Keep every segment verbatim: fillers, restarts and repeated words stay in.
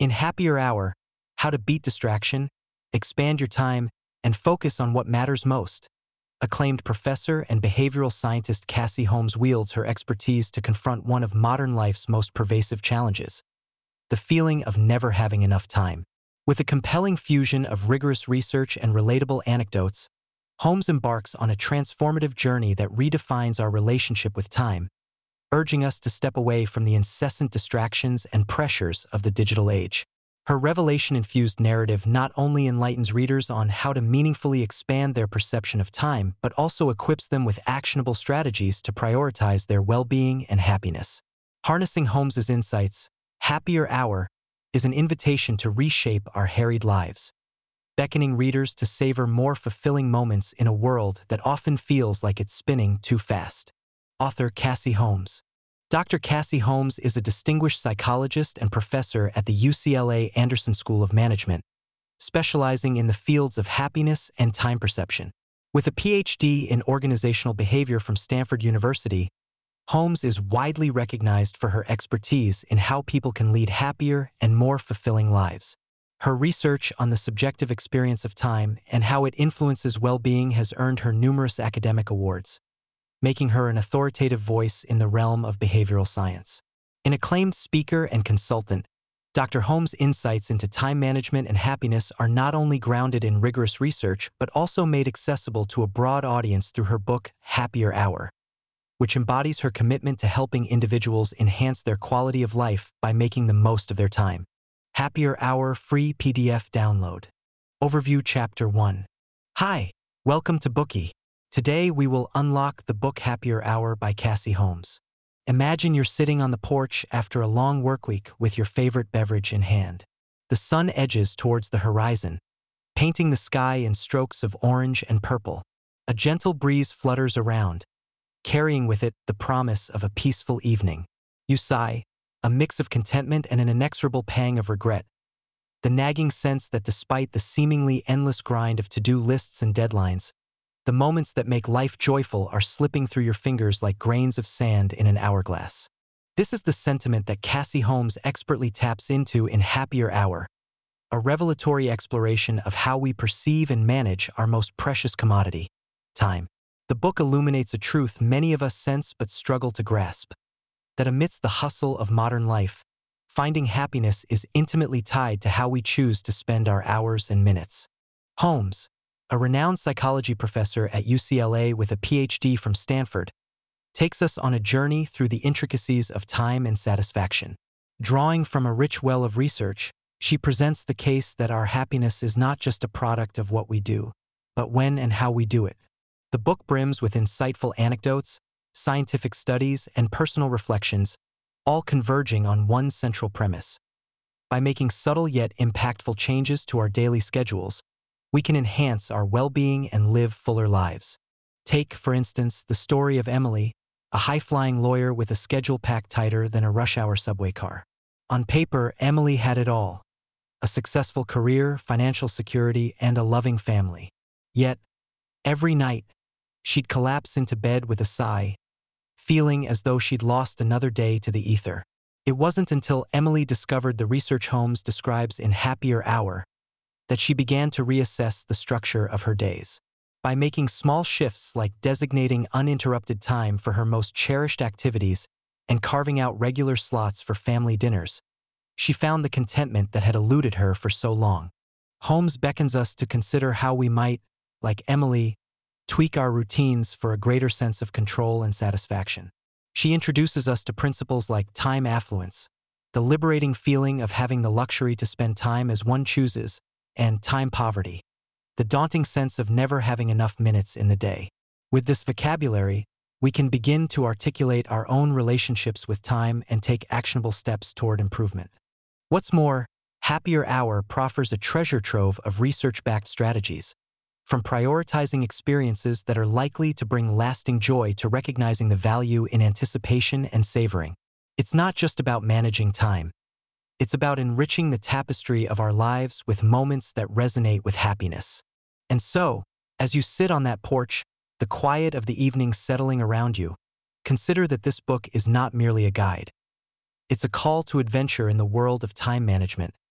In Happier Hour, how to beat distraction, expand your time, and focus on what matters most. Acclaimed professor and behavioral scientist Cassie Holmes wields her expertise to confront one of modern life's most pervasive challenges: the feeling of never having enough time. With a compelling fusion of rigorous research and relatable anecdotes, Holmes embarks on a transformative journey that redefines our relationship with time, urging us to step away from the incessant distractions and pressures of the digital age. Her revelation-infused narrative not only enlightens readers on how to meaningfully expand their perception of time, but also equips them with actionable strategies to prioritize their well-being and happiness. Harnessing Holmes's insights, Happier Hour is an invitation to reshape our harried lives, beckoning readers to savor more fulfilling moments in a world that often feels like it's spinning too fast. Author Cassie Holmes. Doctor Cassie Holmes is a distinguished psychologist and professor at the U C L A Anderson School of Management, specializing in the fields of happiness and time perception. With a P H D in organizational behavior from Stanford University, Holmes is widely recognized for her expertise in how people can lead happier and more fulfilling lives. Her research on the subjective experience of time and how it influences well-being has earned her numerous academic awards, making her an authoritative voice in the realm of behavioral science. An acclaimed speaker and consultant, Doctor Holmes' insights into time management and happiness are not only grounded in rigorous research, but also made accessible to a broad audience through her book, Happier Hour, which embodies her commitment to helping individuals enhance their quality of life by making the most of their time. Happier Hour free P D F download. Overview Chapter one. Hi, welcome to Bookey. Today we will unlock the book Happier Hour by Cassie Holmes. Imagine you're sitting on the porch after a long workweek with your favorite beverage in hand. The sun edges towards the horizon, painting the sky in strokes of orange and purple. A gentle breeze flutters around, carrying with it the promise of a peaceful evening. You sigh, a mix of contentment and an inexorable pang of regret, the nagging sense that despite the seemingly endless grind of to-do lists and deadlines, the moments that make life joyful are slipping through your fingers like grains of sand in an hourglass. This is the sentiment that Cassie Holmes expertly taps into in Happier Hour, a revelatory exploration of how we perceive and manage our most precious commodity, time. The book illuminates a truth many of us sense but struggle to grasp: that amidst the hustle of modern life, finding happiness is intimately tied to how we choose to spend our hours and minutes. Holmes, a renowned psychology professor at U C L A with a P H D from Stanford, takes us on a journey through the intricacies of time and satisfaction. Drawing from a rich well of research, she presents the case that our happiness is not just a product of what we do, but when and how we do it. The book brims with insightful anecdotes, scientific studies, and personal reflections, all converging on one central premise. By making subtle yet impactful changes to our daily schedules, we can enhance our well-being and live fuller lives. Take, for instance, the story of Emily, a high-flying lawyer with a schedule packed tighter than a rush-hour subway car. On paper, Emily had it all: a successful career, financial security, and a loving family. Yet, every night, she'd collapse into bed with a sigh, feeling as though she'd lost another day to the ether. It wasn't until Emily discovered the research Holmes describes in Happier Hour that she began to reassess the structure of her days. By making small shifts like designating uninterrupted time for her most cherished activities and carving out regular slots for family dinners, she found the contentment that had eluded her for so long. Holmes beckons us to consider how we might, like Emily, tweak our routines for a greater sense of control and satisfaction. She introduces us to principles like time affluence, the liberating feeling of having the luxury to spend time as one chooses, and time poverty, the daunting sense of never having enough minutes in the day. With this vocabulary, we can begin to articulate our own relationships with time and take actionable steps toward improvement. What's more, Happier Hour proffers a treasure trove of research-backed strategies, from prioritizing experiences that are likely to bring lasting joy to recognizing the value in anticipation and savoring. It's not just about managing time. It's about enriching the tapestry of our lives with moments that resonate with happiness. And so, as you sit on that porch, the quiet of the evening settling around you, consider that this book is not merely a guide. It's a call to adventure in the world of time management,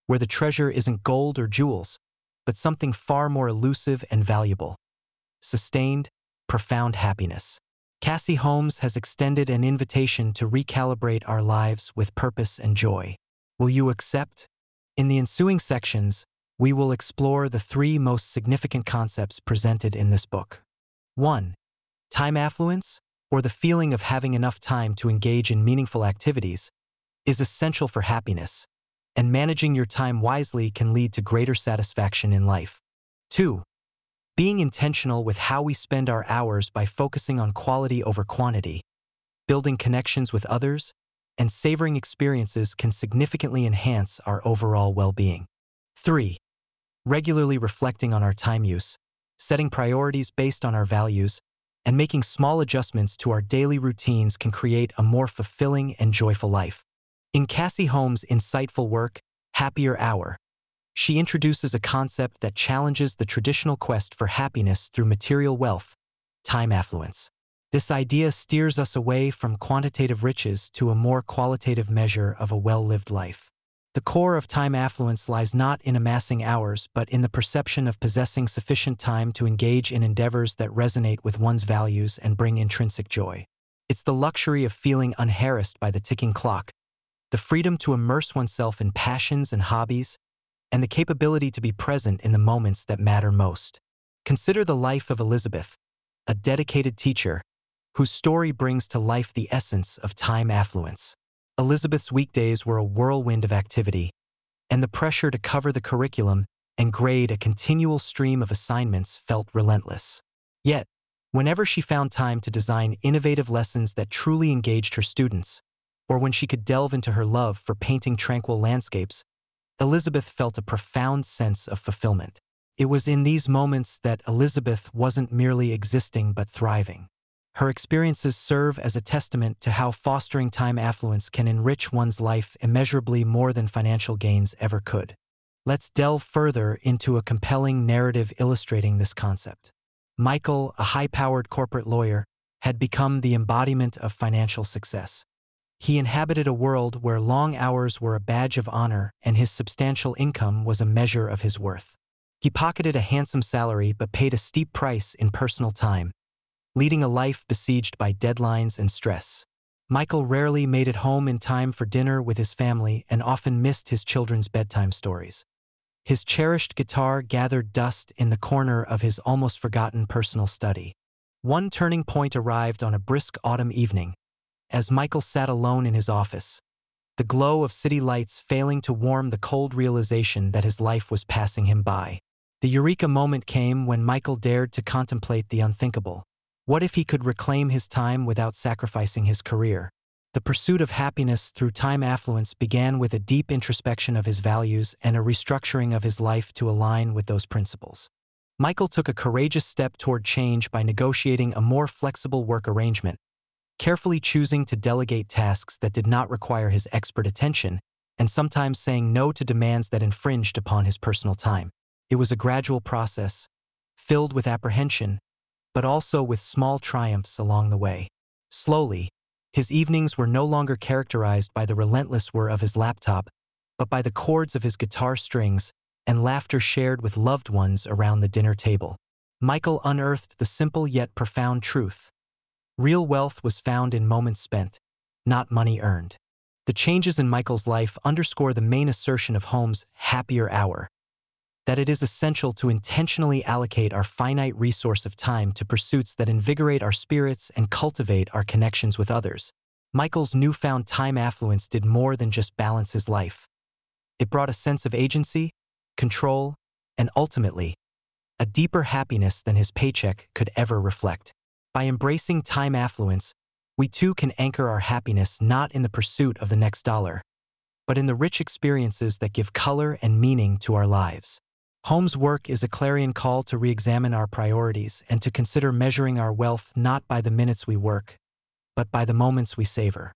where the treasure isn't gold or jewels, but something far more elusive and valuable: sustained, profound happiness. Cassie Holmes has extended an invitation to recalibrate our lives with purpose and joy. Will you accept? In the ensuing sections, we will explore the three most significant concepts presented in this book. one. Time affluence, or the feeling of having enough time to engage in meaningful activities, is essential for happiness, and managing your time wisely can lead to greater satisfaction in life. two. Being intentional with how we spend our hours by focusing on quality over quantity, building connections with others, and savoring experiences can significantly enhance our overall well-being. three. Regularly reflecting on our time use, setting priorities based on our values, and making small adjustments to our daily routines can create a more fulfilling and joyful life. In Cassie Holmes' insightful work, Happier Hour, she introduces a concept that challenges the traditional quest for happiness through material wealth: time affluence. This idea steers us away from quantitative riches to a more qualitative measure of a well-lived life. The core of time affluence lies not in amassing hours, but in the perception of possessing sufficient time to engage in endeavors that resonate with one's values and bring intrinsic joy. It's the luxury of feeling unharassed by the ticking clock, the freedom to immerse oneself in passions and hobbies, and the capability to be present in the moments that matter most. Consider the life of Elizabeth, a dedicated teacher, whose story brings to life the essence of time affluence. Elizabeth's weekdays were a whirlwind of activity, and the pressure to cover the curriculum and grade a continual stream of assignments felt relentless. Yet, whenever she found time to design innovative lessons that truly engaged her students, or when she could delve into her love for painting tranquil landscapes, Elizabeth felt a profound sense of fulfillment. It was in these moments that Elizabeth wasn't merely existing but thriving. Her experiences serve as a testament to how fostering time affluence can enrich one's life immeasurably more than financial gains ever could. Let's delve further into a compelling narrative illustrating this concept. Michael, a high-powered corporate lawyer, had become the embodiment of financial success. He inhabited a world where long hours were a badge of honor and his substantial income was a measure of his worth. He pocketed a handsome salary but paid a steep price in personal time, leading a life besieged by deadlines and stress. Michael rarely made it home in time for dinner with his family and often missed his children's bedtime stories. His cherished guitar gathered dust in the corner of his almost forgotten personal study. One turning point arrived on a brisk autumn evening, as Michael sat alone in his office, the glow of city lights failing to warm the cold realization that his life was passing him by. The eureka moment came when Michael dared to contemplate the unthinkable. What if he could reclaim his time without sacrificing his career? The pursuit of happiness through time affluence began with a deep introspection of his values and a restructuring of his life to align with those principles. Michael took a courageous step toward change by negotiating a more flexible work arrangement, carefully choosing to delegate tasks that did not require his expert attention, and sometimes saying no to demands that infringed upon his personal time. It was a gradual process, filled with apprehension, but also with small triumphs along the way. Slowly, his evenings were no longer characterized by the relentless whir of his laptop, but by the chords of his guitar strings and laughter shared with loved ones around the dinner table. Michael unearthed the simple yet profound truth: real wealth was found in moments spent, not money earned. The changes in Michael's life underscore the main assertion of Holmes' Happier Hour, that it is essential to intentionally allocate our finite resource of time to pursuits that invigorate our spirits and cultivate our connections with others. Michael's newfound time affluence did more than just balance his life. It brought a sense of agency, control, and ultimately, a deeper happiness than his paycheck could ever reflect. By embracing time affluence, we too can anchor our happiness not in the pursuit of the next dollar, but in the rich experiences that give color and meaning to our lives. Holmes' work is a clarion call to re-examine our priorities and to consider measuring our wealth not by the minutes we work, but by the moments we savor.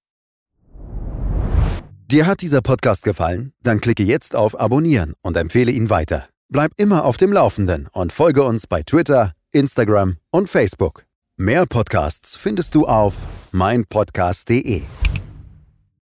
Dir hat dieser Podcast gefallen? Dann klicke jetzt auf Abonnieren und empfehle ihn weiter. Bleib immer auf dem Laufenden und folge uns bei Twitter, Instagram und Facebook. Mehr Podcasts findest du auf mein podcast punkt de.